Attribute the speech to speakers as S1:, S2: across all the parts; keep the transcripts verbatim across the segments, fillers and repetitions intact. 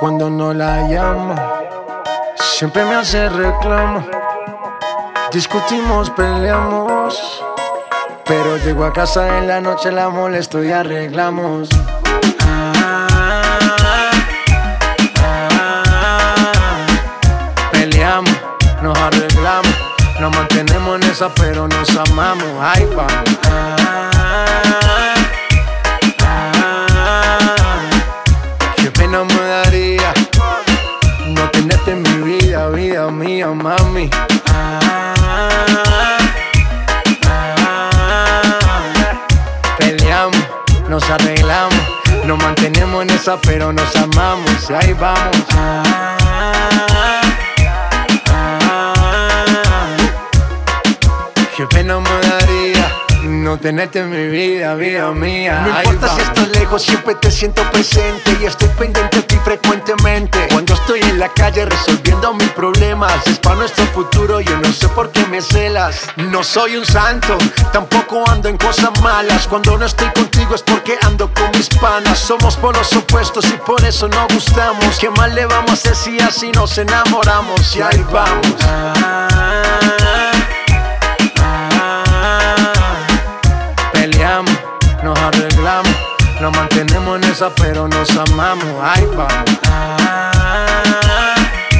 S1: cuando no la llamo. Siempre me hace reclamo. Discutimos, peleamos, pero llego a casa en la noche, la molesto y arreglamos. Ah, ah, peleamos, nos arreglamos, nos mantenemos en esa, pero nos amamos. Ahí vamos. Ah, ah, qué pena me daría no tenerte en mi vida, vida mía, mami. Ah, peleamos, nos arreglamos, nos mantenemos en esa, pero nos amamos. Y ahí vamos. Ah, ah, qué pena me daría no tenerte en mi vida, vida mía.
S2: No
S1: ahí
S2: importa
S1: vamos.
S2: si estás lejos, siempre te siento presente y estoy pendiente de ti frecuentemente. Cuando estoy en la calle resolviendo mis problemas, es para nuestro futuro, yo no sé por qué me celas. No soy un santo, tampoco ando en cosas malas. Cuando no estoy contigo es porque ando con mis panas. Somos polos opuestos y por eso no gustamos. ¿Qué más le vamos a hacer si así nos enamoramos? Y ahí vamos.
S1: Ah, peleamos, nos arreglamos, nos mantenemos en esa, pero nos amamos. Ahí vamos. Ah,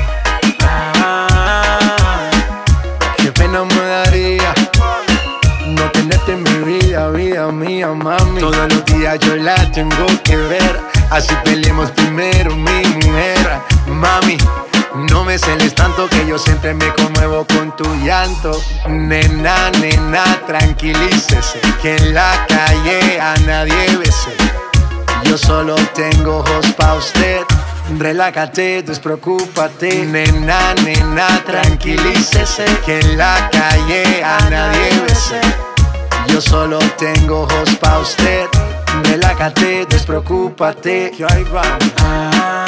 S1: ah, qué pena me daría no tenerte en mi vida, vida mía, mami.
S2: Todos los días yo la tengo que ver, así peleemos primero, mi mujer. Mami, no me celes tanto que yo siempre me conmuevo con tu llanto. Nena, nena, tranquilícese, que en la calle a nadie bese. Yo solo tengo ojos pa' usted. Relájate, despreocúpate. Nena, nena, tranquilícese, que en la calle a nadie bese. Yo solo tengo ojos pa' usted. Relájate, despreocúpate.
S1: Que ahí vamos. Ah,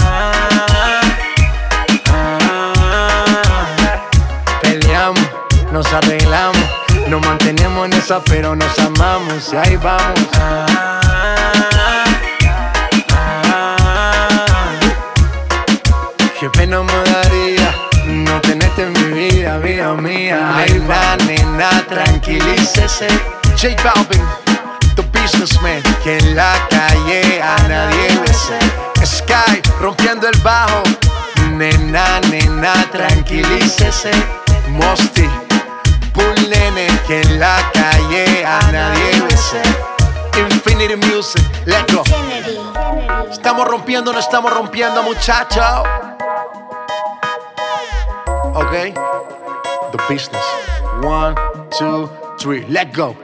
S1: peleamos, nos arreglamos, nos mantenemos en esa, pero nos amamos. Y ahí vamos. Ah, ah, qué pena me daría no tenerte en mi vida, vida mía. Ahí
S2: Nena,
S1: va.
S2: nena, tranquilícese. J Balvin, the businessman, que en la calle a nadie bese. Sky, rompiendo el bajo. Nena, nena, tranquilícese. Mosty, Bull Nene, que en la calle a nadie bese. Infinity Music, let's go. Estamos rompiendo, no estamos rompiendo, muchachos. Ok, the business. One, two, three, let's go.